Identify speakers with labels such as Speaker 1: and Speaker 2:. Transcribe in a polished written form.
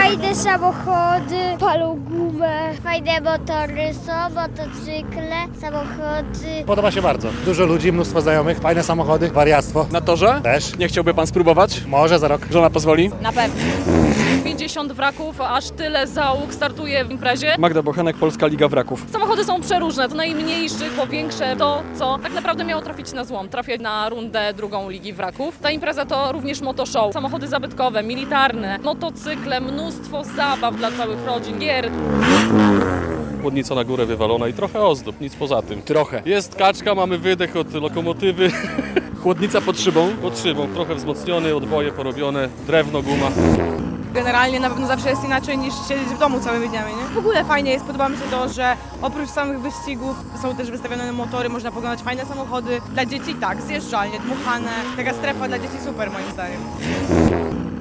Speaker 1: Fajne samochody, palą gumę. Fajne motory są, motocykle, samochody.
Speaker 2: Podoba się bardzo. Dużo ludzi, mnóstwo znajomych, fajne samochody, wariactwo.
Speaker 3: Na torze?
Speaker 2: Też.
Speaker 3: Nie chciałby pan spróbować?
Speaker 2: Może za rok.
Speaker 3: Żona pozwoli?
Speaker 4: Na pewno.
Speaker 5: 50 wraków, aż tyle załóg startuje w imprezie.
Speaker 3: Magda Bochenek, Polska Liga Wraków.
Speaker 5: Samochody są przeróżne, to najmniejszy po większe, to co tak naprawdę miało trafić na złom, trafia na rundę drugą Ligi Wraków. Ta impreza to również motoshow, samochody zabytkowe, militarne, motocykle, mnóstwo zabaw dla całych rodzin, gier.
Speaker 6: Chłodnica na górę wywalona i trochę ozdób, nic poza tym.
Speaker 3: Trochę.
Speaker 6: Jest kaczka, mamy wydech od lokomotywy.
Speaker 3: Chłodnica pod szybą.
Speaker 6: Pod szybą, trochę wzmocniony, odboje porobione, drewno, guma.
Speaker 7: Generalnie na pewno zawsze jest inaczej niż siedzieć w domu całymi dniami, nie? W ogóle fajnie jest, podoba mi się to, że oprócz samych wyścigów są też wystawione motory, można poglądać fajne samochody. Dla dzieci tak, zjeżdżalnie, dmuchane. Taka strefa dla dzieci super moim zdaniem.